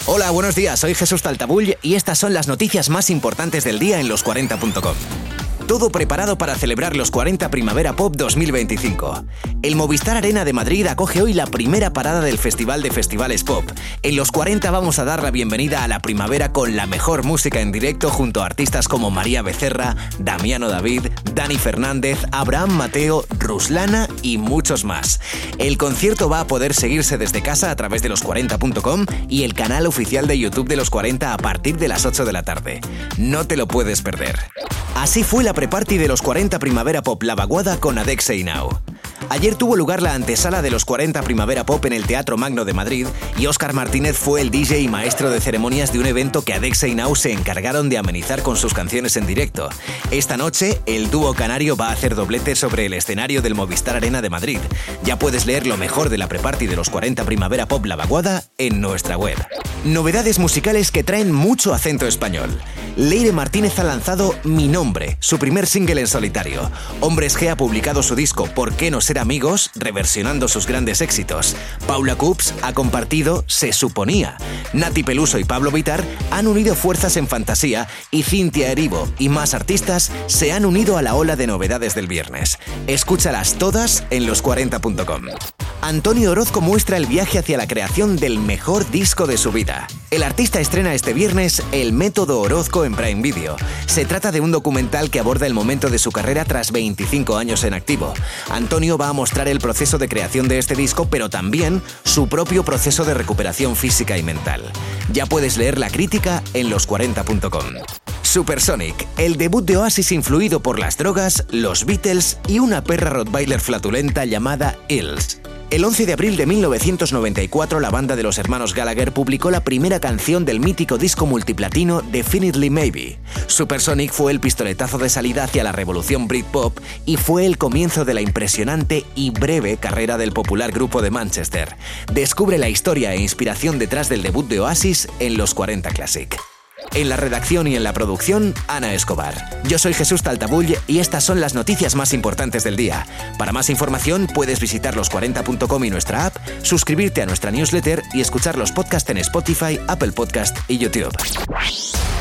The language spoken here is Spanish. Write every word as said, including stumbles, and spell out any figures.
Hola, buenos días, soy Jesús Taltabull y estas son las noticias más importantes del día en los cuarenta punto com. Todo preparado para celebrar los cuarenta Primavera Pop dos mil veinticinco. El Movistar Arena de Madrid acoge hoy la primera parada del Festival de Festivales Pop. En los cuarenta vamos a dar la bienvenida a la primavera con la mejor música en directo junto a artistas como María Becerra, Damiano David, Dani Fernández, Abraham Mateo, Ruslana y muchos más. El concierto va a poder seguirse desde casa a través de los cuarenta punto com y el canal oficial de YouTube de los cuarenta a partir de las ocho de la tarde. No te lo puedes perder. Así fue la pre-party de los cuarenta Primavera Pop La Vaguada con Adexei Now. Ayer tuvo lugar la antesala de los cuarenta Primavera Pop en el Teatro Magno de Madrid y Óscar Martínez fue el D J y maestro de ceremonias de un evento que Adexei Now se encargaron de amenizar con sus canciones en directo. Esta noche, el dúo canario va a hacer doblete sobre el escenario del Movistar Arena de Madrid. Ya puedes leer lo mejor de la pre-party de los cuarenta Primavera Pop La Vaguada en nuestra web. Novedades musicales que traen mucho acento español. Leire Martínez ha lanzado Mi Nombre, su primer single en solitario. Hombres G ha publicado su disco ¿Por qué no ser amigos?, reversionando sus grandes éxitos. Paula Coops ha compartido Se Suponía. Nati Peluso y Pablo Vittar han unido fuerzas en Fantasía y Cintia Erivo y más artistas se han unido a la ola de novedades del viernes. Escúchalas todas en los cuarenta punto com. Antonio Orozco muestra el viaje hacia la creación del mejor disco de su vida. El artista estrena este viernes El Método Orozco en Prime Video. Se trata de un documental que aborda el momento de su carrera tras veinticinco años en activo. Antonio va a mostrar el proceso de creación de este disco, pero también su propio proceso de recuperación física y mental. Ya puedes leer la crítica en los cuarenta punto com. Supersonic, el debut de Oasis influido por las drogas, los Beatles y una perra rottweiler flatulenta llamada Hills. El once de abril de mil novecientos noventa y cuatro, la banda de los hermanos Gallagher publicó la primera canción del mítico disco multiplatino Definitely Maybe. Supersonic fue el pistoletazo de salida hacia la revolución Britpop y fue el comienzo de la impresionante y breve carrera del popular grupo de Manchester. Descubre la historia e inspiración detrás del debut de Oasis en los cuarenta Classic. En la redacción y en la producción, Ana Escobar. Yo soy Jesús Taltabull y estas son las noticias más importantes del día. Para más información puedes visitar los cuarenta punto com y nuestra app, suscribirte a nuestra newsletter y escuchar los podcasts en Spotify, Apple Podcast y YouTube.